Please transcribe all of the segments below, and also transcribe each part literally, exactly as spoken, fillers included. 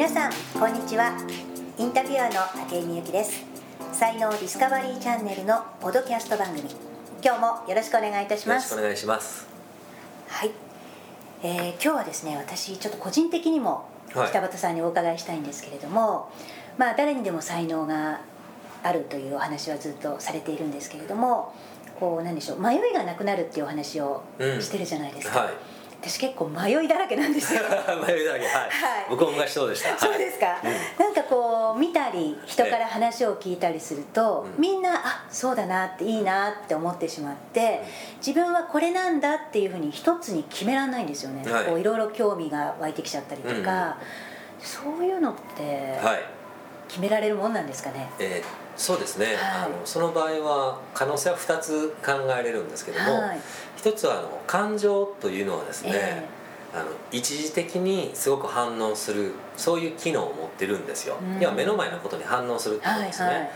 皆さんこんにちは。インタビュアーの武井美由紀です。才能ディスカバリーチャンネルのポッドキャスト番組、今日もよろしくお願いいたします。 よろしくお願いします。 はい、えー、今日はですね、私ちょっと個人的にも北畑さんにお伺いしたいんですけれども、はい、まあ誰にでも才能があるというお話はずっとされているんですけれども、こう何でしょう、迷いがなくなるっていうお話をしてるじゃないですか、うん、はい、私結構迷いだらけなんですよ迷いだらけ、はい、はい、僕も昔そうでした。 そうですか、はい、なんかこう見たり人から話を聞いたりすると、ええ、みんなあそうだなっていいなって思ってしまって、うん、自分はこれなんだっていうふうに一つに決められないんですよね、はい、こういろいろ興味が湧いてきちゃったりとか、うん、そういうのって決められるもんなんですかね。 えーそうですね、はい、あのその場合は可能性はふたつ考えれるんですけども、はい、ひとつはあの感情というのはですね、えー、あの一時的にすごく反応する、そういう機能を持ってるんですよ。要は目の前のことに反応するってことですね、はいはい、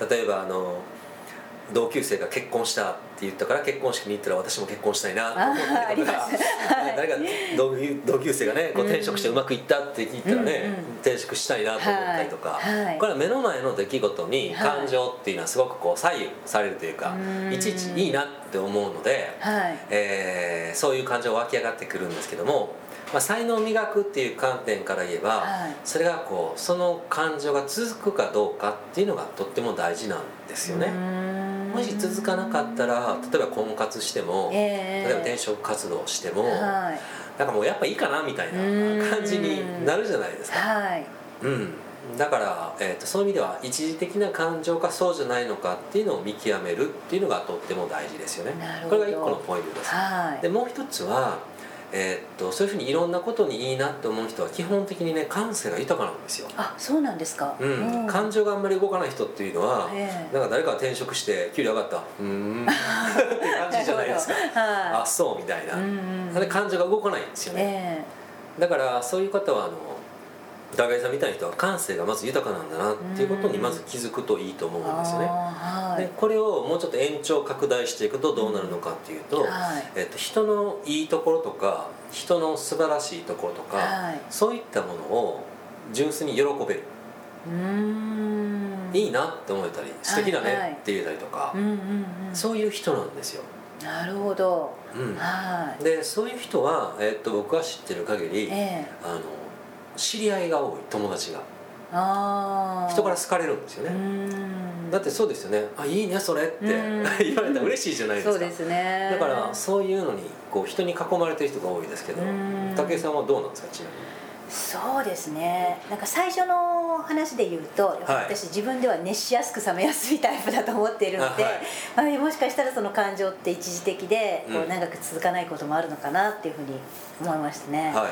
例えばあの同級生が結婚したって言ったから結婚式に行ったら私も結婚したいなと思ったりとか、誰か同級、同級生がねこう転職してうまくいったって言ったらね、うんうん、転職したいなと思ったりとか、はいはい、これは目の前の出来事に感情っていうのはすごくこう左右されるというか、はい、いちいちいいなって思うので、はい、えー、そういう感情湧き上がってくるんですけども、まあ、才能を磨くっていう観点から言えば、はい、それがこうその感情が続くかどうかっていうのがとっても大事なんですよね。もし続かなかったら、例えば婚活しても、えー、例えば転職活動しても、はい、なんかもうやっぱいいかなみたいな感じになるじゃないですか、はい、うん、だから、えーと、そういう意味では一時的な感情かそうじゃないのかっていうのを見極めるっていうのがとっても大事ですよね。これがいっこのポイントです、はい、でもう一つはえー、っとそういうふうにいろんなことにいいなって思う人は基本的にね感性が豊かなんですよ。 あ、そうなんですか、 うん、うん、感情があんまり動かない人っていうのは、えー、なんか誰かが転職して給料上がったうーんっていう感じじゃないですか、はい、あそうみたいな、うんうん、感情が動かないんですよね、えー、だからそういう方はあの高井さんみたいな人は感性がまず豊かなんだなっていうことにまず気づくといいと思うんですよね、はい、でこれをもうちょっと延長拡大していくとどうなるのかっていうと、はい、えっと、人のいいところとか人の素晴らしいところとか、はい、そういったものを純粋に喜べる、うーん、いいなって思えたり素敵だねって言えたりとか、そういう人なんですよ。 なるほど、 うん、はい、でそういう人は、えっと、僕が知ってる限り、えー、あの知り合いが多い、友達があ人から好かれるんですよね。だってそうですよね、あいいねそれって言われたら嬉しいじゃないですか。 そうですね。 だからそういうのにこう人に囲まれてる人が多いですけど、武井さんはどうなんですか、ちなみに。 そうですね、なんか最初の話で言うと、はい、私自分では熱しやすく冷めやすいタイプだと思っているので、はい、もしかしたらその感情って一時的でこう長く続かないこともあるのかなっていうふうに思いましたね、はい、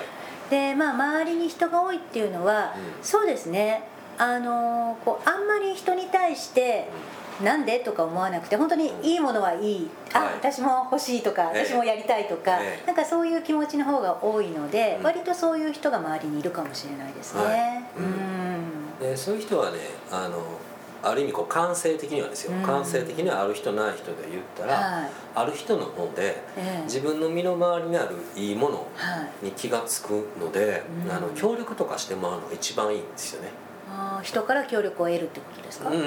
でまあ、周りに人が多いっていうのは、うん、そうですね、あのこうあんまり人に対してなんでとか思わなくて、本当にいいものはいい、あ、はい、私も欲しいとか、ええ、私もやりたいとか、ええ、なんかそういう気持ちの方が多いので、うん、割とそういう人が周りにいるかもしれないですね、はい、 うん、でそういう人はね、あのある意味こう感性的にはですよ、うん、感性的にはある人ない人で言ったら、はい、ある人の方で、ええ、自分の身の回りにあるいいものに気が付くので、はい、あの協力とかしてもらうのが一番いいんですよね。 あ、人から協力を得るってことですか。うん、うん、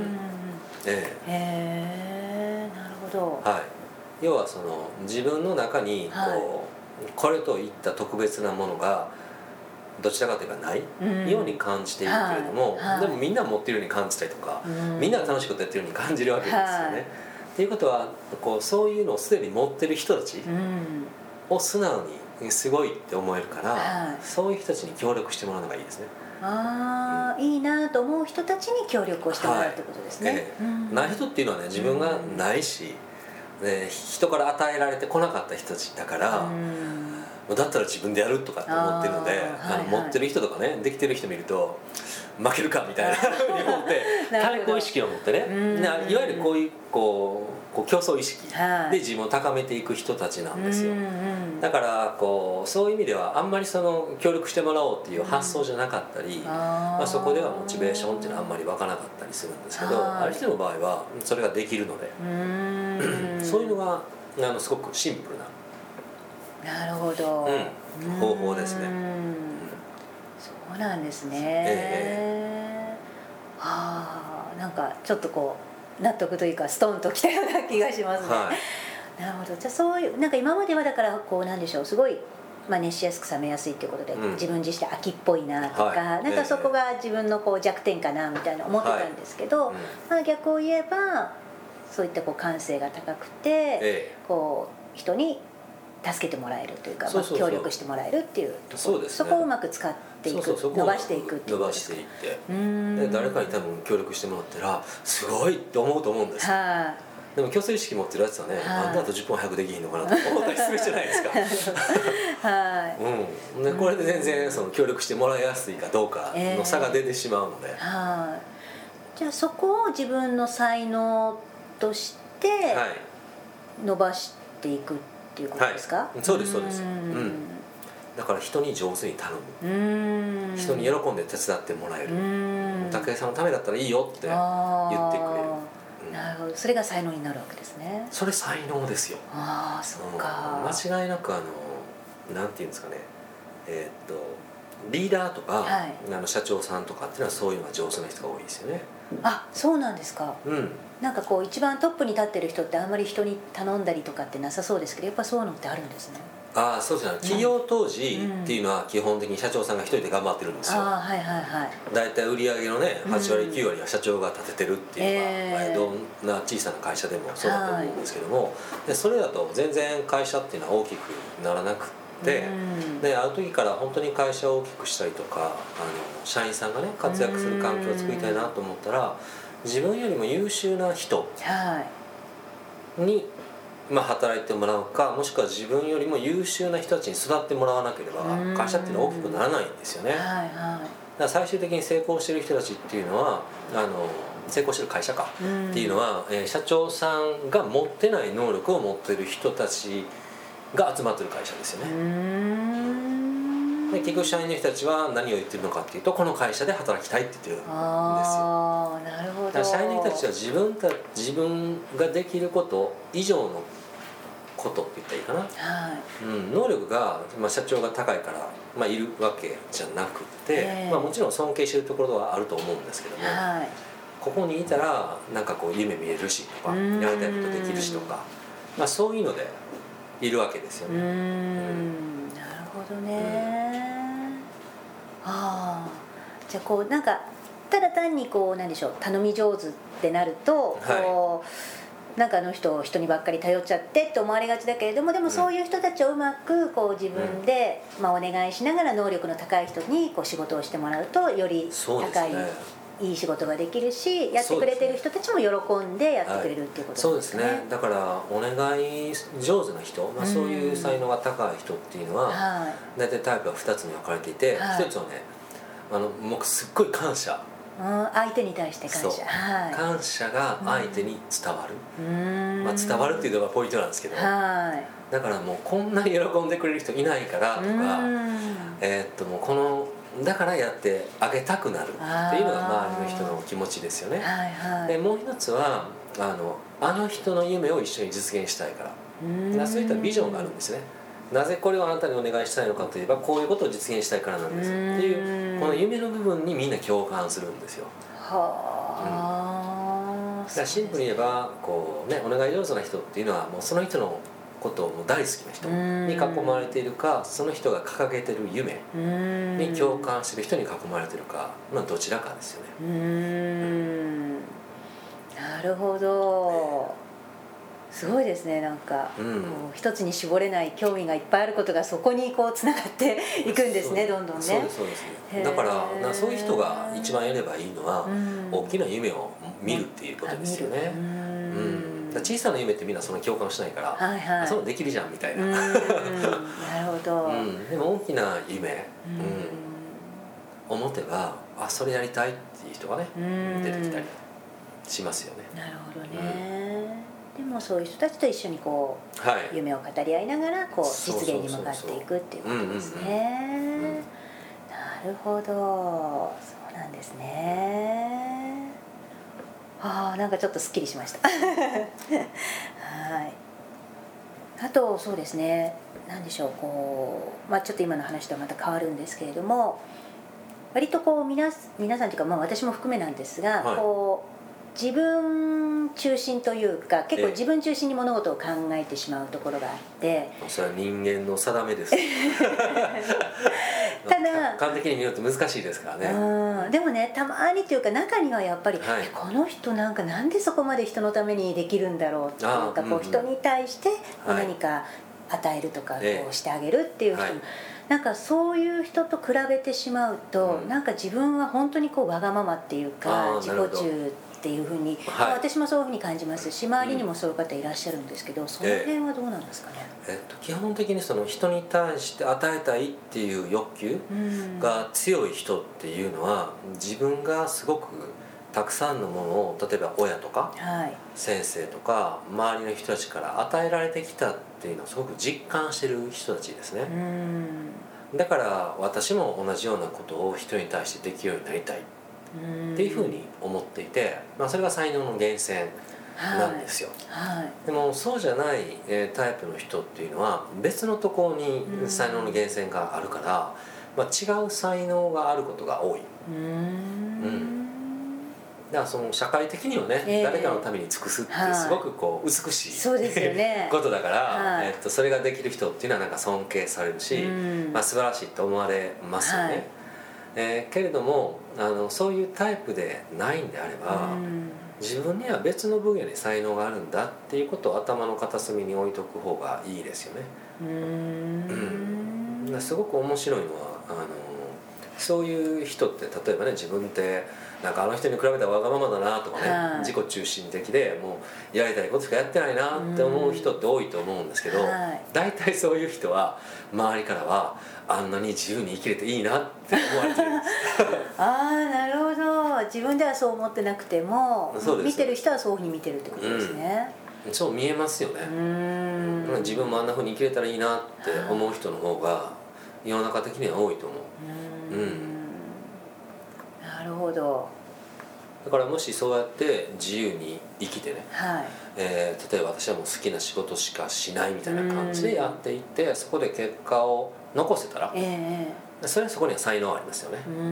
ええ、 へえ、なるほど、はい、要はその自分の中にこう、はい、これといった特別なものがどちらかといえばないように感じているけれども、はいはい、でもみんな持っているように感じたりとか、うん、みんなが楽しいことやってるように感じるわけですよね、はい、っていうことはこうそういうのをすでに持ってる人たちを素直にすごいって思えるから、はい、そういう人たちに協力してもらうのがいいですね。 あ、うん、いいなと思う人たちに協力をしてもらうってことですね、はい、ええ、うん、 ない人っていうのはね、自分がないし、うん、ね、人から与えられてこなかった人たちだから、うん、だったら自分でやるとかって思ってるので、あ、はいはい、あの持ってる人とかね、できてる人見ると負けるかみたいなふうに思って対抗意識を持ってね、いわゆるこういうこうこう競争意識で自分を高めていく人たちなんですよ。だからこうそういう意味ではあんまりその協力してもらおうっていう発想じゃなかったり、まあ、そこではモチベーションっていうのはあんまり湧かなかったりするんですけど、ある人の場合はそれができるので、そういうのがあのすごくシンプルな、 なるほど、 うん、方法ですね。 そうそうなんですね、 えー、はあ、なんかちょっとこう納得というかストンときたような気がしますね、はい、なるほど。じゃあそういうなんか今まではだからこうなんでしょう、すごいまあ、熱しやすく冷めやすいということで、うん、自分自身で秋っぽいなとか、はい、なんかそこが自分のこう弱点かなみたいな思ってたんですけど、はい、うん、まあ、逆を言えばそういったこう感性が高くて、ええ、こう人に助けてもらえるというか、まあ、協力してもらえるっていうところ、そうですね、そこをうまく使っていく、そうそう、伸ばしていくっていう伸ばしていって、で誰かに多分協力してもらったらすごいって思うと思うんです、はあ、でも競争意識持ってるやつはね、あんたとじゅっぷん早くできひんのかなと思ったりするじゃないですかはい、うん、でこれで全然その協力してもらいやすいかどうかの差が出てしまうので、えー、 はい、じゃあそこを自分の才能として伸ばしていくっていうことですか？ はい、そうですそうです、うん、だから人に上手に頼む、うん、人に喜んで手伝ってもらえる、武井さんのためだったらいいよって言ってくれる、 なるほど、それが才能になるわけですね。 それ才能ですよ。 ああ、そうか、 うん、間違いなくあのなんていうんですかね、えー、っとリーダーとか、はい、あの社長さんとかっていうのはそういうのが上手な人が多いですよね。 あ、そうなんですか。うん、なんかこう一番トップに立ってる人ってあんまり人に頼んだりとかってなさそうですけど、やっぱそういうのってあるんですね。 ああ、そうですね。企業当時っていうのは基本的に社長さんが一人で頑張ってるんですよ。ああ、はいはいはい。だいたい売上のねはちわりきゅうわりは社長が立ててるっていうのが、えー、どんな小さな会社でもそうだと思うんですけども、でそれだと全然会社っていうのは大きくならなくて、である時から本当に会社を大きくしたりとか、あの社員さんがね活躍する環境を作りたいなと思ったら、自分よりも優秀な人に、まあ、働いてもらうか、もしくは自分よりも優秀な人たちに育ってもらわなければ会社っていうのは大きくならないんですよね。はいはい、だから最終的に成功してる人たちっていうのはあの成功してる会社かっていうのは、えー、社長さんが持ってない能力を持ってる人たちが集まってる会社ですよね。で結局社員の人たちは何を言ってるのかっていうと、この会社で働きたいって言ってるんですよ。 ああ、なるほど。 だから社員の人たちは自分た自分ができること以上のことって言ったらいいかな、はい、うん、能力が、まあ、社長が高いから、まあ、いるわけじゃなくて、えーまあ、もちろん尊敬してるところはあると思うんですけども、はい、ここにいたらなんかこう夢見えるしとか、やりたいことできるしとか、まあ、そういうのでいるわけですよね。うん、うん、 なるほどね、うん、ああ、じゃあこうなんかただ単にこうなんでしょう、頼み上手ってなると、はい、こうなんかあの人人にばっかり頼っちゃってって思われがちだけれども、でもそういう人たちをうまくこう自分で、うん、まあ、お願いしながら能力の高い人にこう仕事をしてもらうとより高い、ね、いい仕事ができるし、やってくれてる人たちも喜んでやってくれるっていうことですね。 そうですね。だからお願い上手な人、まあ、そういう才能が高い人っていうのは、はい、大体タイプはふたつに分かれていて、はい、ひとつはね、あの僕すっごい感謝、 うん、相手に対して感謝、はい、 感謝が相手に伝わる、うん、まあ、伝わるっていうのがポイントなんですけど、はい、だからもうこんなに喜んでくれる人いないからとか、えー、っともうこのだからやってあげたくなるっていうのが周りの人の気持ちですよね。はいはい、でもう一つはあのあの人の夢を一緒に実現したいから、うん、そういったビジョンがあるんですね。なぜこれをあなたにお願いしたいのかといえば、こういうことを実現したいからなんですっていう、この夢の部分にみんな共感するんですよ。はあ、うん、だからシンプルに言えばこう、ね、お願い上手な人っていうのはもうその人のことをもう大好きな人に囲まれているか、その人が掲げてる夢に共感してる人に囲まれてるか、まあ、どちらかですよね。うーん、 なるほど、ね、すごいですね。なんか、うん、もう一つに絞れない興味がいっぱいあることがそこにこうつながっていくんですね、どんどんね。 そうですそうです。だからそういう人が一番やればいいのは、大きな夢を見るっていうことですよね。うん、小さな夢ってみんなその共感しないから、はいはい、そのできるじゃんみたいな。なるほど、 うん、でも大きな夢、うん、思てば、あ、それやりたいっていう人がね出てきたりしますよね。 なるほどね、うん、でもそういう人たちと一緒にこう、はい、夢を語り合いながらこう実現に向かっていくっていうことですね。なるほど、そうなんですね。ああ、なんかちょっとすっきりしましたはい。あとそうですね、何でしょう、こう、まあ、ちょっと今の話とはまた変わるんですけれども、 割とこう皆皆さんというか、まあ、私も含めなんですが、はい、こう自分中心というか結構自分中心に物事を考えてしまうところがあって、 それは人間の定めですただ客観的に見ると難しいですからね。 うんでもね、たまにというか中にはやっぱり、はい、この人なんかなんでそこまで人のためにできるんだろうっていうか、こう人に対して何か与えるとかこうしてあげるっていう人も、はい、なんかそういう人と比べてしまうと、うん、なんか自分は本当にこうわがままっていうか自己中っていうふうに、はい、私もそういうふうに感じますし、周りにもそういう方いらっしゃるんですけど、うん、その辺はどうなんですかね。 えっと、基本的にその人に対して与えたいっていう欲求が強い人っていうのは、自分がすごくたくさんのものを例えば親とか先生とか周りの人たちから与えられてきたっていうのをすごく実感してる人たちですね。だから私も同じようなことを人に対してできるようになりたいっていうふうに思っていて、まあ、それが才能の源泉なんですよ、はいはい、でもそうじゃない、えー、タイプの人っていうのは別のところに才能の源泉があるから、まあ、違う才能があることが多い。うん、うんだからその社会的にはね、えー、誰かのために尽くすってすごくこう美しい、 そうですよね、 ことだから、はい、えっと、それができる人っていうのはなんか尊敬されるし、まあ、素晴らしいと思われますよね、はい、えー、けれどもあのそういうタイプでないんであれば、自分には別の分野に才能があるんだっていうことを頭の片隅に置いとく方がいいですよね。うーん、うん、すごく面白いのはあのそういう人って例えばね、自分ってなんかあの人に比べたらわがままだなとかね、はい、自己中心的でもうやりたいことしかやってないなって思う人って多いと思うんですけど、大体、はい、そういう人は周りからはあんなに自由に生きれていいなって思われてるんですああ、なるほど。自分ではそう思ってなくても見てる人はそういうふうに見てるってことですね、 うん、そう見えますよね。うん、自分もあんなふうに生きれたらいいなって思う人の方が世の中的には多いと思う。うん、うん、 なるほど。 だからもしそうやって自由に生きてね、はい、えー、例えば私はもう好きな仕事しかしないみたいな感じでやっていって、そこで結果を残せたら、えー、それはそこには才能ありますよね。うん、うん、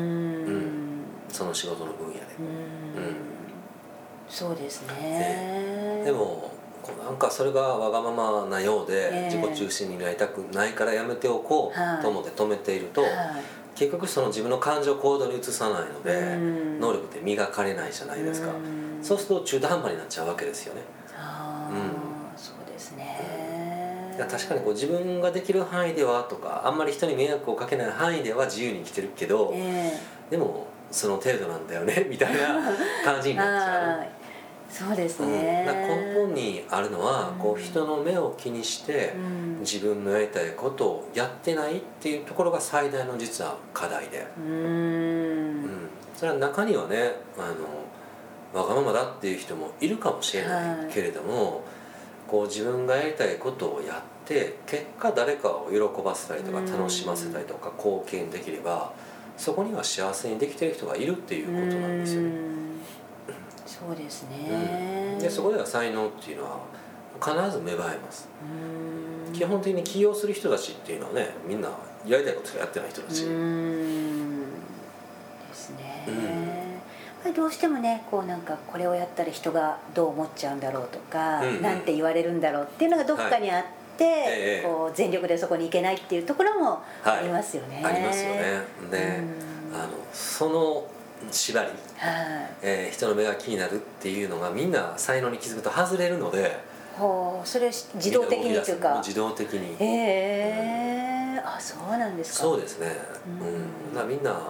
その仕事の分野で。うん、うん、 そうですね、 えー、でもなんかそれがわがままなようで自己中心になりたくないからやめておこうと思って止めていると、はい、結局その自分の感情を行動に移さないので能力って磨かれないじゃないですか。そうすると中途半端になっちゃうわけですよね。あ、うん、 そうですね、 うん、確かにこう自分ができる範囲ではとかあんまり人に迷惑をかけない範囲では自由に生きてるけど、えー、でもその程度なんだよねみたいな感じになっちゃう。 そうですね、 うん、根本にあるのは、うん、こう人の目を気にして、うん、自分のやりたいことをやってないっていうところが最大の実は課題で、うん、うん、それは中にはね、あのわがままだっていう人もいるかもしれないけれども、はい、こう自分がやりたいことをやって結果誰かを喜ばせたりとか楽しませたりとか貢献できれば、そこには幸せにできてる人がいるっていうことなんですよね。 そうですね、 うん、でそこでは才能っていうのは必ず芽生えます。うん、基本的に起業する人たちっていうのはね、みんなやりたいことしかやってない人たち。うんですね、うん、どうしてもね、こうなんかこれをやったら人がどう思っちゃうんだろうとか、うんうん、なんて言われるんだろうっていうのがどっかにあって、はい、えー、こう全力でそこに行けないっていうところもありますよね、 はい、ありますよね。で、うん、あのその縛り、はい、えー、人の目が気になるっていうのがみんな才能に気づくと外れるので、 はあ、それ自動的にというか自動的に、 へえー、うん、あ、そうなんですか。 そうですね、うん、だからみんなあの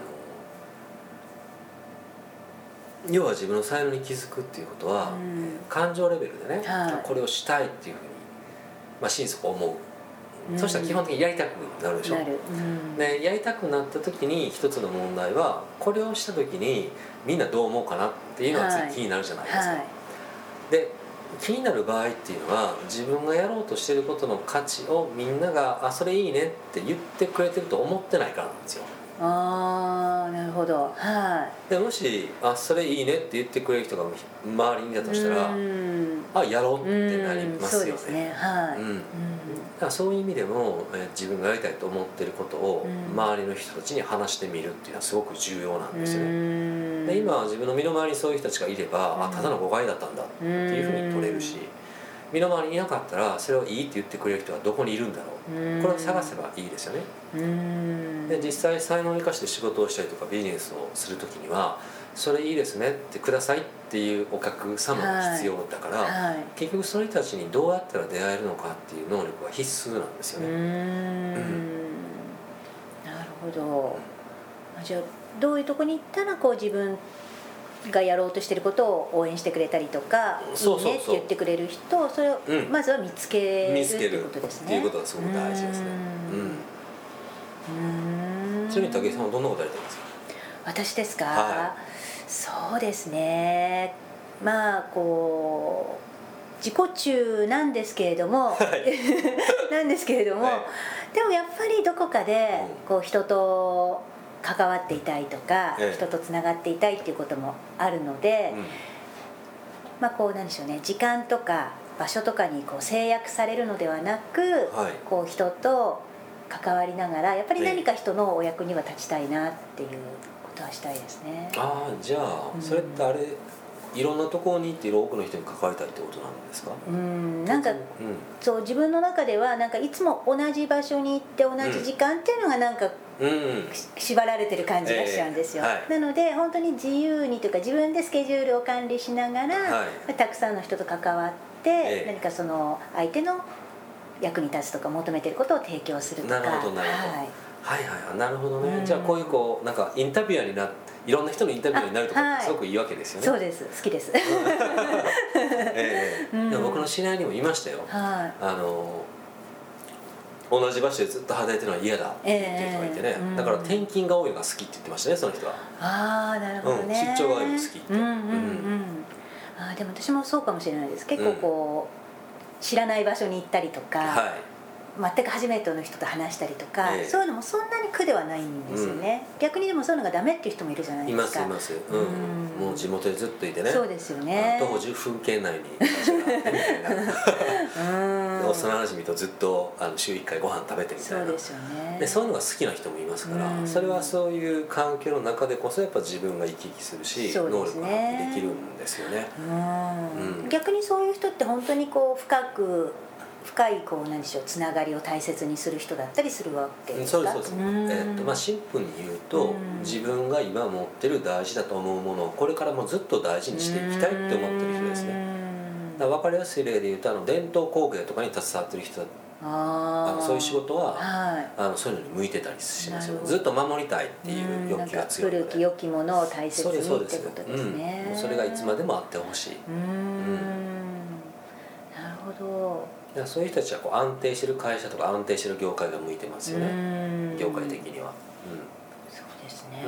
要は自分の才能に気づくっていうことは、うん、感情レベルでね、はい、これをしたいっていうふうに、まあ、心底思う。うん、そしたら基本的にやりたくなるでしょ。なる、うん、でやりたくなった時に一つの問題は、これをした時にみんなどう思うかなっていうのがつい気になるじゃないですか、はいはい、で気になる場合っていうのは、自分がやろうとしてることの価値をみんながあそれいいねって言ってくれてると思ってないからなんですよ。 ああ、なるほど、はい、 でもしあそれいいねって言ってくれる人が周りにいたとしたら、あやろうってなりますよね。 そうですね、はい、うん、うん、 からそういう意味でも、えー、自分がやりたいと思ってることを周りの人たちに話してみるっていうのはすごく重要なんですよね。で今自分の身の回りにそういう人たちがいれば、うん、あただの誤解だったんだっていうふうに取れるし、身の回りにいなかったらそれをいいって言ってくれる人はどこにいるんだろう、これを探せばいいですよね。で実際才能を生かして仕事をしたりとかビジネスをする時にはそれいいですねってくださいっていうお客様が必要だから、はいはい、結局その人たちにどうやったら出会えるのかっていう能力は必須なんですよね。うーん、うん、 なるほど。じゃあどういうとこに行ったらこう自分がやろうとしてることを応援してくれたりとかいいねって言ってくれる人、それをまずは見つけるっていうことですね。 っていうことがすごく大事ですね。うん。ちなみに武井さんはどんなことやりたいですか？ 私ですか、 はい、 そうですね、まあこう自己中なんですけれども、はい、なんですけれども、はい、でもやっぱりどこかでこう人と関わっていたいとか、ええ、人とつながっていたいっていうこともあるので、うん、まあこうなんでしょうね、時間とか場所とかにこう制約されるのではなく、はい、こう人と関わりながらやっぱり何か人のお役には立ちたいなっていうことはしたいですね。 ああ、じゃあ、うん、それってあれいろんなところに行っている多くの人に関わりたいってことなんですか？ うん、なんか、うん、そう自分の中ではなんかいつも同じ場所に行って同じ時間っていうのがなんか、うんうん、縛られてる感じがしちゃうんですよ、えーはい、なので本当に自由にというか自分でスケジュールを管理しながら、はい、たくさんの人と関わって、えー、何かその相手の役に立つとか求めてることを提供するとか。 なるほどなるほど、はい、はいはい、なるほどね、うん、じゃあこういうこうなんかインタビュアーになっていろんな人のインタビューになるとかってすごくいいわけですよね。 はい、そうです、好きです。 えーうん、僕の知り合いにもいましたよ、はい、あの同じ場所でずっと働いてるのは嫌だって言ってる人がいてね、えーうん、だから転勤が多いのが好きって言ってましたね、その人は。 ああ、なるほどね、 うん、出張が多いの好きって。うんうんうん、 あ、でも私もそうかもしれないです。結構こう、うん、知らない場所に行ったりとか、はい、全く初めての人と話したりとか、えー、そういうのもそんなに苦ではないんですよね、うん、逆にでもそういうのがダメっていう人もいるじゃないですか。 いますいます、うん、もう地元でずっといてね。 そうですよね、 徒歩じゅっぷん圏内に場所があってみたいな幼なじみとずっとあの週いっかいご飯食べてみたいな。そうですよね。でそういうのが好きな人もいますから、それはそういう環境の中でこそやっぱ自分が生き生きするし、ね、能力が発揮できるんですよね。 うん、逆にそういう人って本当にこう深く深いこう何でしょう、つながりを大切にする人だったりするわけですか？ そうですそうです、えーとまあ、シンプルに言うと、自分が今持ってる大事だと思うものをこれからもずっと大事にしていきたいって思ってる人ですね。だから分かりやすい例で言うとあの伝統工芸とかに携わってる人だ、あのそういう仕事は、はい、あのそういうのに向いてたりしますよ。ずっと守りたいっていう欲求が強いので、 古き良きものを大切にってことですね。 うん、それがいつまでもあってほしい。うん、 うん、なるほど。 そういう人たちはこう安定してる会社とか安定してる業界が向いてますよね、業界的には、うん、 そうですね、うん、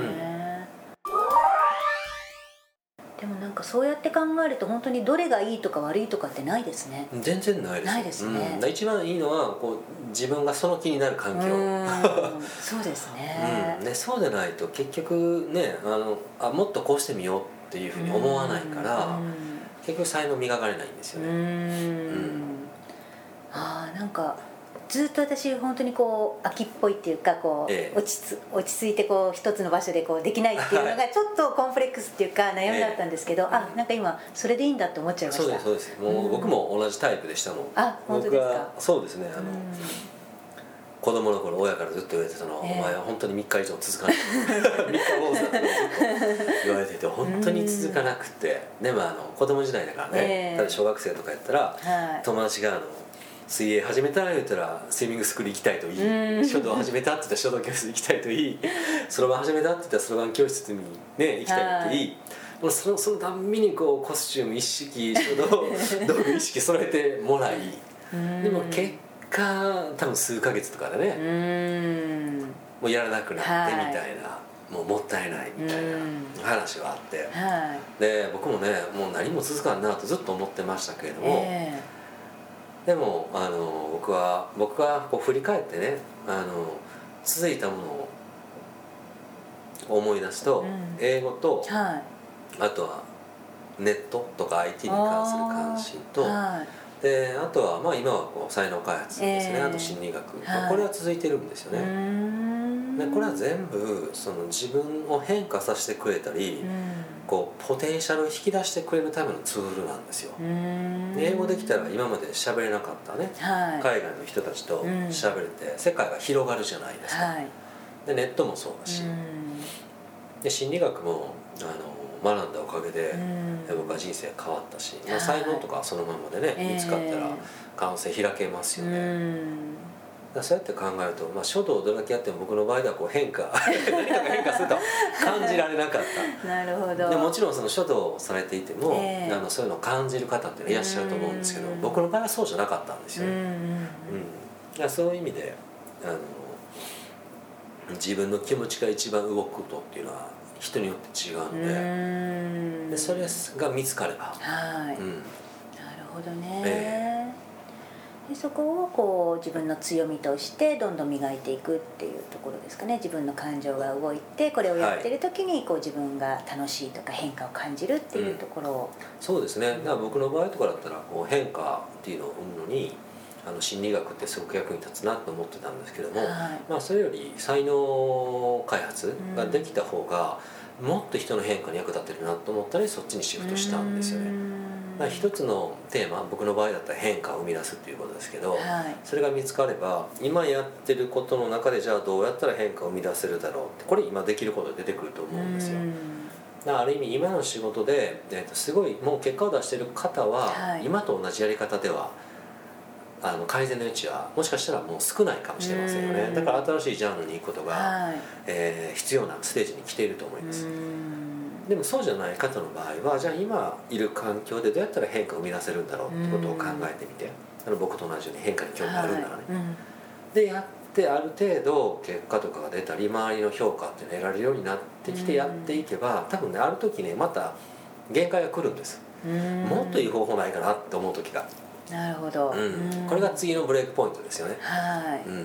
でもなんかそうやって考えると本当にどれがいいとか悪いとかってないですね。 全然ないです。 ないですね、 うん、一番いいのはこう自分がその気になる環境。 そうですね、 うん、ね、そうでないと結局ね、あのあもっとこうしてみようっていうふうに思わないから結局才能磨かれないんですよね。うん、うんああ、なんかずっと私本当にこう秋っぽいっていうかこう、ええ、落ちつ落ち着いてこう一つの場所でこうできないっていうのがちょっとコンプレックスっていうか悩みだったんですけど、ええ、あ、なんか今それでいいんだって思っちゃいました。 そうですそうです。もう僕も同じタイプでしたもん。 あ、本当ですか。 僕はそうですね、あの、子供の頃親からずっと言われてたのは、ええ、お前は本当にみっか以上続かないみっか坊主だってずっと言われてて本当に続かなくて、でもあの子供時代だからね、ええ、例えば小学生とかやったら、はい、友達があの水泳始めたら言ったらスイミングスクール行きたいといい、書道始めたって言ったら書道教室行きたいといい、そろばん始めたって言ったらそろばん教室にね行きたいといい、もうそのそのたんびにこうコスチューム一式書道道具一式揃えてもらい、でも結果多分数ヶ月とかでね、もうやらなくなってみたいな、もうもったいないみたいな話があって、で僕もねもう何も続かんなとずっと思ってましたけれども、えーでもあの僕は僕がこう振り返ってね、あの続いたものを思い出すと、うん、英語と、はい、あとはネットとか アイティー に関する関心と、はい、 であとはまあ今はこう才能開発ですね、 えー、 あと心理学、 はい、 これは続いてるんですよね。でこれは全部その自分を変化させてくれたり、うん、こうポテンシャルを引き出してくれるためのツールなんですよ。英語できたら今まで喋れなかったね、はい、海外の人たちと喋れて、うん、世界が広がるじゃないですか、はい、でネットもそうだし、うん、で心理学もあの学んだおかげで、うん、僕は人生変わったし、まあ、才能とかそのままでね、見つかったら可能性開けますよね、えーそうやって考えると、まあ、書道をどれだけやっても僕の場合ではこう変化何かが変化すると感じられなかったなるほど。 でもちろんその書道をされていても、えー、あのそういうのを感じる方っていらっしゃると思うんですけど、僕の場合はそうじゃなかったんですよね。うんうんうん、そういう意味であの自分の気持ちが一番動くことっていうのは人によって違うので、うんでそれが見つかれば、 はい、うん、なるほどね、えーでそこをこう自分の強みとしてどんどん磨いていくっていうところですかね。自分の感情が動いてこれをやってる時にこう自分が楽しいとか変化を感じるっていうところを、 うん、そうですね。だから僕の場合とかだったらこう変化っていうのを生むのにあの心理学ってすごく役に立つなと思ってたんですけども、はい、まあ、それより才能開発ができた方がもっと人の変化に役立ってるなと思ったりそっちにシフトしたんですよね。一つのテーマ、僕の場合だったら変化を生み出すっていうことですけど、はい、それが見つかれば今やってることの中でじゃあどうやったら変化を生み出せるだろうって、これ今できることで出てくると思うんですよ。だからある意味今の仕事で、えー、とすごいもう結果を出してる方は、はい、今と同じやり方ではあの改善の余地はもしかしたらもう少ないかもしれませんよね。だから新しいジャンルに行くことが、はい、えー、必要なステージに来ていると思います。でもそうじゃない方の場合はじゃあ今いる環境でどうやったら変化を生み出せるんだろうってことを考えてみて、あの僕と同じように変化に興味があるんだらね、はい、うん、でやってある程度結果とかが出たり周りの評価っていうのを得られるようになってきてやっていけば、多分ねある時ねまた限界が来るんです。もっといい方法ないかなって思う時が。 なるほど、 うん、これが次のブレイクポイントですよね。 はい、うん、う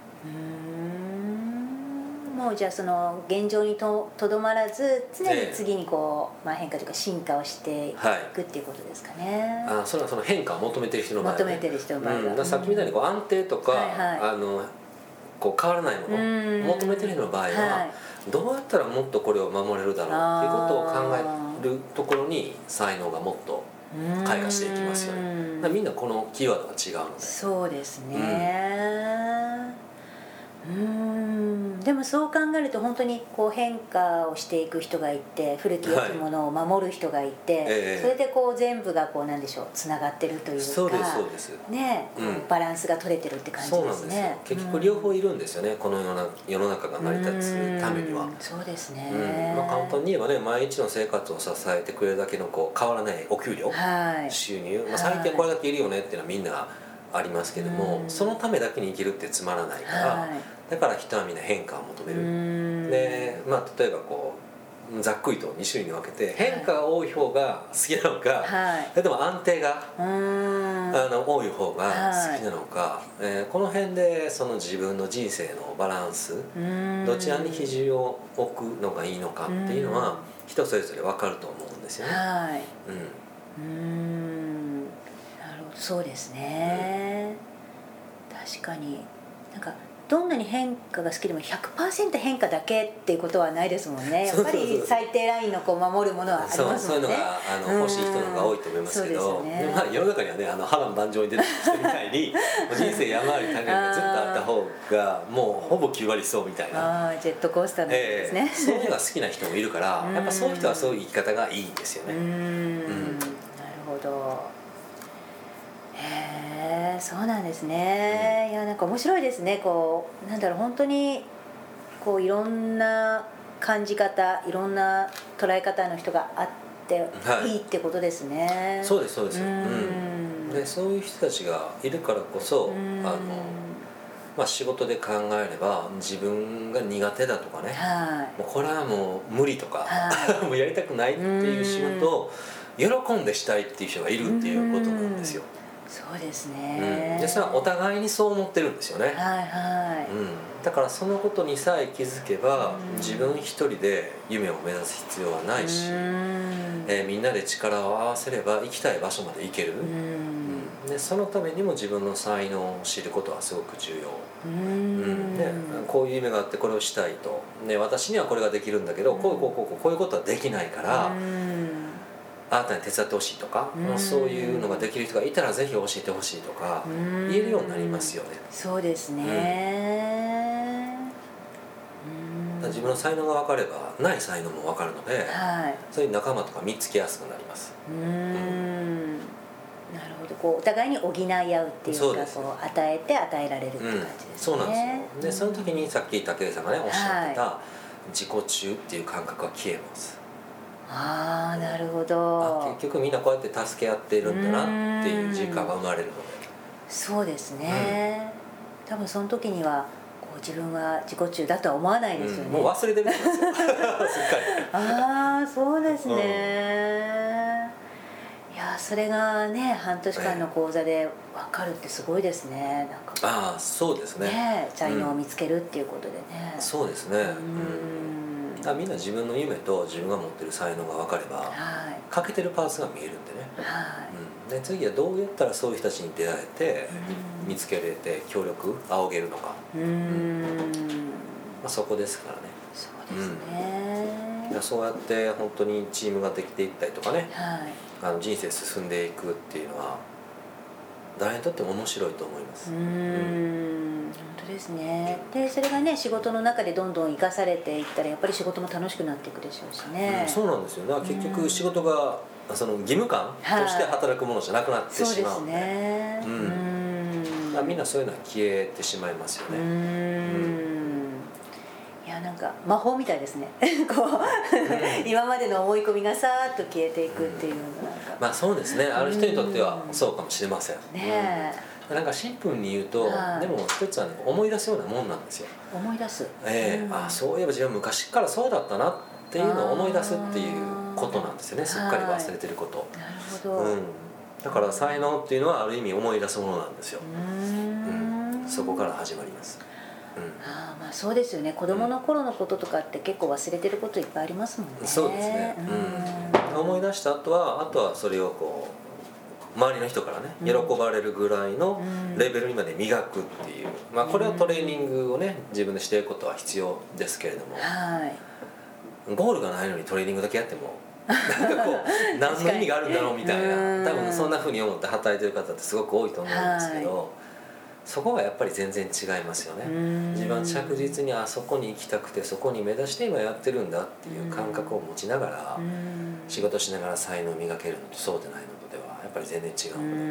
ーん、もうじゃあその現状にととどまらず常に次にこう、まあ、変化というか進化をしていくっていうことですかね。 はい、あそれはその変化を求めてる人の場合、ね、 求めてる人の場合は、うん、 ださっきみたいにこう安定とか、はいはい、あのこう変わらないもの求めてる人の場合は、はい、どうやったらもっとこれを守れるだろうっていうことを考えるところに才能がもっと開花していきますよね。みんなこのキーワードが違うので。 そうですね、うん、うんでもそう考えると本当にこう変化をしていく人がいて古き良きものを守る人がいて、はい、えー、それでこう全部がこうなんでしょうつながってるというか、 そうですそうですね、うん、バランスが取れてるって感じですね。そうなんですよ。 結局両方いるんですよね、うん、この世の世の中が成り立つためには。 そうですね、 うん、まあ、簡単に言えばね毎日の生活を支えてくれるだけのこう変わらないお給料、はい、収入、まあ、最低これだけいるよねっていうのはみんなありますけども、そのためだけに生きるってつまらないから、はい、だから人はみんな変化を求める。で、まあ、例えばこうざっくりとに種類に分けて変化が多い方が好きなのか、はい、それとも安定があの多い方が好きなのか、はい、えー、この辺でその自分の人生のバランスどちらに比重を置くのがいいのかっていうのは人それぞれ分かると思うんですよね。はい、うん、うーん、なるほど、そうですね、うん、確かになんかどんなに変化が好きでも ひゃくパーセント 変化だけっていうことはないですもんね。やっぱり最低ラインのこう守るものはありますもんね。 そういうのがあの欲しい人の方が多いと思いますけど、で、ね、まあ、世の中にはねあの波乱万丈に出てる人みたいに人生山あり谷ありがずっとあった方がもうほぼきゅう割そうみたいな、 あジェットコースターなんですね、 えー、そういうのが好きな人もいるからやっぱそういう人はそういう生き方がいいんですよね。うん、うん、 なるほど。へえ、そうなんですね、うん、いやなんか面白いですね。こうなんだろう、本当にこういろんな感じ方いろんな捉え方の人があっていいってことですね。 はい、そうですそうです、うん、でそういう人たちがいるからこそあの、まあ、仕事で考えれば自分が苦手だとかね、はい、もうこれはもう無理とか、はい、もうやりたくないっていう仕事を喜んでしたいっていう人がいるっていうことなんですよ。 そうですね、 うん、でそれはお互いにそう思ってるんですよね。はいはい、うん、だからそのことにさえ気づけば自分一人で夢を目指す必要はないし、えー、みんなで力を合わせれば行きたい場所まで行ける。うん、うん、 でそのためにも自分の才能を知ることはすごく重要。 うん、 でこういう夢があってこれをしたいと、で私にはこれができるんだけど、こうこうこうこうこういうことはできないから、あなたに手伝ってほしいとか、そういうのができる人がいたらぜひ教えてほしいとか言えるようになりますよね。 そうですね、 うん、自分の才能が分かればない才能も分かるので、 はい、 そういう仲間とか見つけやすくなります。 うん、うん、なるほど、こうお互いに補い合うっていうか、こう与えて与えられるって感じですね、うん、 そうなんですよ。でその時にさっき武井さんがねおっしゃってた、はい、自己中っていう感覚が消えます。 ああ、なるほど。 あ、結局みんなこうやって助け合っているんだなっていう実感が生まれるので。 そうですね、うん、多分その時にはこう自分は自己中だとは思わないですよね、 うん、もう忘れてるんですよすっかり。 ああ、そうですね、うん、いやそれがね半年間の講座で分かるってすごいですね。なんかああ、そうですね、 ね、才能を見つけるっていうことでね、 うん、そうですね、うん、みんな自分の夢と自分が持ってる才能が分かれば、はい、欠けてるパーツが見えるんでね、はい、うん、で次はどうやったらそういう人たちに出会えて、うん、見つけられて協力仰げるのか、うん、うん、まあ、そこですからね。 そうですね、 うん、そうやって本当にチームができていったりとかね、 はい、 あの人生進んでいくっていうのは誰にとっても面白いと思います。 うーん、うん、本当ですね。でそれがね仕事の中でどんどん生かされていったらやっぱり仕事も楽しくなっていくでしょうしね、 うん、そうなんですよ。だから結局仕事がその義務感として働くものじゃなくなってしまうので、 そうですね、うん、 うん、みんなそういうのは消えてしまいますよね。うん、うん、 いやなんか魔法みたいですねこう、うん、今までの思い込みがさーっと消えていくっていうのがなんか、 まあそうですね、ある人にとってはそうかもしれませんねえ、うん、なんかシンプルに言うと、でも一つは、ね、思い出すようなもんなんですよ。 思い出す、 ええ、うん、あ、そういえば自分昔からそうだったなっていうのを思い出すっていうことなんですよね。すっかり忘れてること、 なるほど、 うん、だから才能っていうのはある意味思い出すものなんですよ。うん、うん、そこから始まります。うん、 ああ、まあそうですよね。子供の頃のこととかって結構忘れてることいっぱいありますもんね。 そうですね、うん、思い出した後はあとはそれをこう周りの人からね喜ばれるぐらいのレベルにまで磨くっていう、まあ、これはトレーニングをね自分でしていくことは必要ですけれども、はい、ゴールがないのにトレーニングだけやってもなんかこう何の意味があるんだろうみたいな、多分そんなふうに思って働いてる方ってすごく多いと思うんですけど、はい、そこがやっぱり全然違いますよね。自分は着実にあそこに行きたくてそこに目指して今やってるんだっていう感覚を持ちながら仕事しながら才能を磨けるのとそうでないのとではやっぱり全然違うので、うん、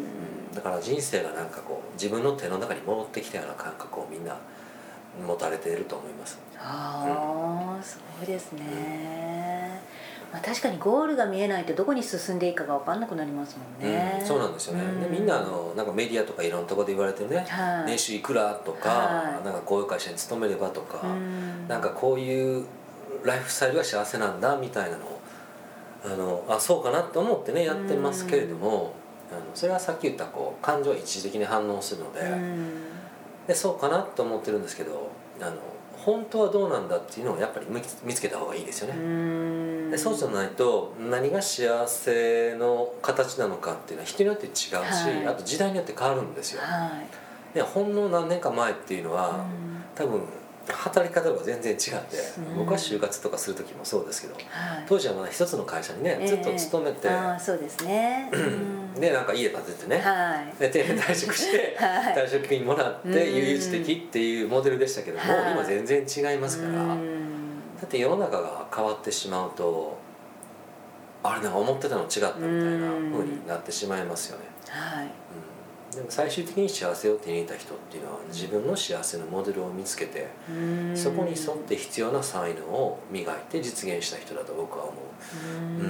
だから人生がなんかこう自分の手の中に戻ってきたような感覚をみんな持たれていると思います。 ああ、うん、すごいですね、うん、まあ、確かにゴールが見えないとどこに進んでいいかが分かんなくなりますもんね、 うん、そうなんですよね、うん、でみんなあのなんかメディアとかいろんなところで言われてるね、はい、年収いくらとか、はい、なんかこういう会社に勤めればとか、うん、なんかこういうライフスタイルが幸せなんだみたいなのをあのあそうかなと思ってねやってますけれども、うん、あのそれはさっき言ったこう感情は一時的に反応するので、うん、でそうかなと思ってるんですけど、あの本当はどうなんだっていうのをやっぱり見つけた方がいいですよね。でそうじゃないと何が幸せの形なのかっていうのは人によって違うし、はい、あと時代によって変わるんですよ、はい、でほんの何年か前っていうのは多分働き方が全然違って、僕は就活とかする時もそうですけど、はい、当時はまだ一つの会社にねずっと勤めて、えー、あそうですねでなんか家建ててね、はい、で定年退職して退職金もらって悠々自適っていうモデルでしたけども、はい、今全然違いますから、だって世の中が変わってしまうとあれなんか思ってたの違ったみたいな風になってしまいますよね、はい、うん、でも最終的に幸せを手に入れた人っていうのは自分の幸せのモデルを見つけてそこに沿って必要な才能を磨いて実現した人だと僕は思う。うん、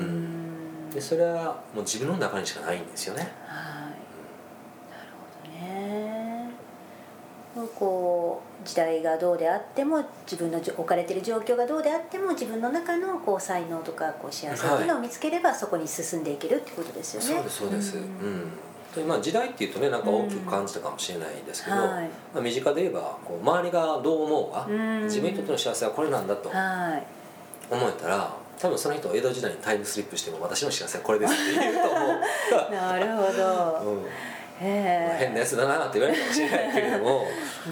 でそれはもう自分の中にしかないんですよね。はい、 うん、なるほどね。こう時代がどうであっても自分の置かれている状況がどうであっても自分の中のこう才能とかこう幸せっていうのを見つければそこに進んでいけるってことですよね。 そうですそうです。うん、まあ、時代っていうとねなんか大きく感じたかもしれないですけど、うん、はい、まあ、身近で言えばこう周りがどう思うが、うん、自分にとっての幸せはこれなんだと思えたら多分その人は江戸時代にタイムスリップしても私の幸せはこれですって言うと思うなるほど、うんえー、変なやつだなって言われるかもしれないけれどもうん、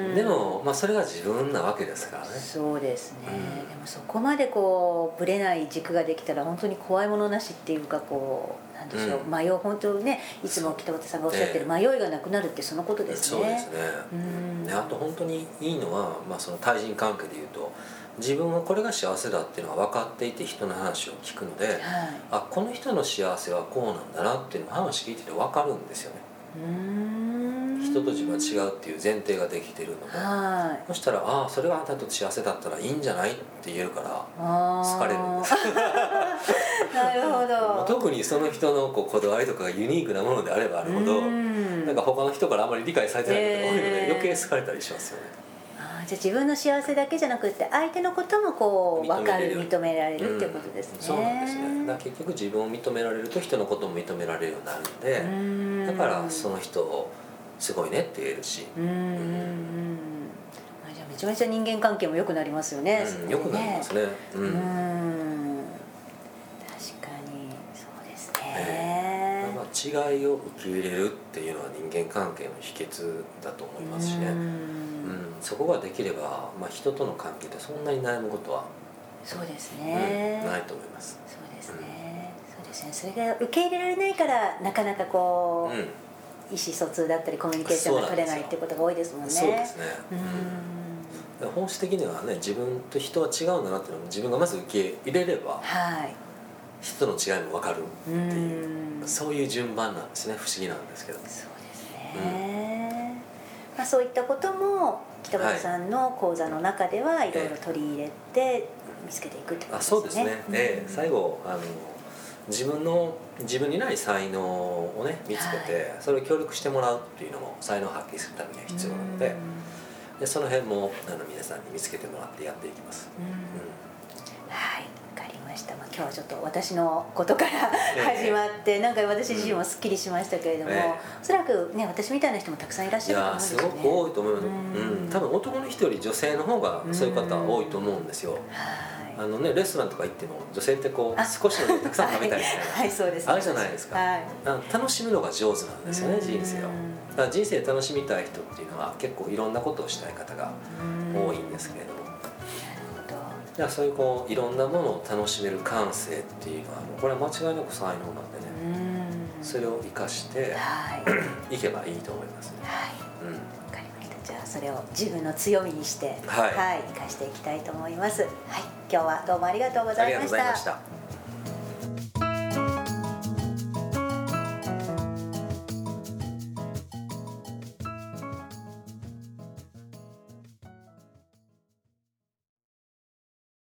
でも、まあ、それが自分なわけですからね。 そうですね、うん、でもそこまでこうぶれない軸ができたら本当に怖いものなしっていうかこうなんでしょう、うん、迷う本当ねいつも北畑さんがおっしゃってる迷いがなくなるってそのことですね。 そうですね、うん、あと本当にいいのは、まあ、その対人関係でいうと自分はこれが幸せだっていうのが分かっていて人の話を聞くので、はい、あこの人の幸せはこうなんだなっていうのを話聞いてて分かるんですよね。うーん人と自分は違うっていう前提ができてるので、はい、そしたらああそれがあなたと幸せだったらいいんじゃないって言えるから好かれるんですなるほど特にその人のこうこだわりとかがユニークなものであればあるほどなんか他の人からあまり理解されてないことが多いので、えー、余計好かれたりしますよね。 じゃあ自分の幸せだけじゃなくて相手のこともこう分かる認められるっていうことですね、うん、 そうなんですね。だから結局自分を認められると人のことも認められるようになるのでだからその人をすごいねって言えるしうんうん、うん、 じゃあめちゃめちゃ人間関係も良くなりますよね。 うん、良くなりますね。うん、うん確かにそうですね、 えーまあ、違いを受け入れるっていうのは人間関係の秘訣だと思いますしね。うん、そこができれば、まあ、人との関係でそんなに悩むことはそうですね、 うん、ないと思います。 そうですね、うん、そうですね。それが受け入れられないからなかなかこう、うん、意思疎通だったりコミュニケーションが取れないってことが多いですもんね。 そうですね、うん、本質的にはね自分と人は違うんだなっていうのを自分がまず受け入れれば、はい、人との違いも分かるっていう、うそういう順番なんですね。不思議なんですけど。そうですね、うんまあ、そういったことも北畑さんの講座の中ではいろいろ取り入れて見つけていくってことですね。あそうですね、 えー、最後あの自分の自分にない才能をね見つけて、はい、それを協力してもらうっていうのも才能を発揮するためには必要なので、でその辺もあの皆さんに見つけてもらってやっていきます。うん、 はいまあ、今日はちょっと私のことから始まって、えー、なんか私自身もすっきりしましたけれども、えー、おそらくね私みたいな人もたくさんいらっしゃると思うんですよね。 いやすごく多いと思います。うん、多分男の人より女性の方がそういう方多いと思うんですよ。あのねレストランとか行っても女性ってこう少しの量たくさん食べたりみたいな、はいはいそうですね、あるじゃないですか、はい、楽しむのが上手なんですよね人生を。だから人生楽しみたい人っていうのは結構いろんなことをしたい方が多いんですけれども。いやそういうこういろんなものを楽しめる感性っていうのはもうこれは間違いなく才能なんでね、それを生かして、はい、いけばいいと思いますね。はい、うん、分かりました。じゃあそれを自分の強みにして、はいはい、生かしていきたいと思います。はい、今日はどうもありがとうございました。ありがとうございました。